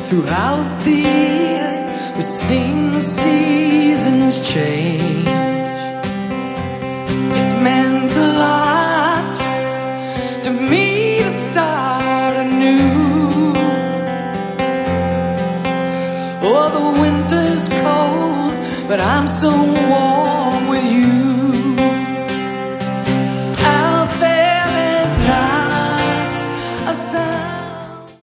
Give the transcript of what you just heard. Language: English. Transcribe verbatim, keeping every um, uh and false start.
Throughout the year, we've seen the seasons change. It's meant a lot to me to start anew. Oh, the winter's cold, but I'm so warm.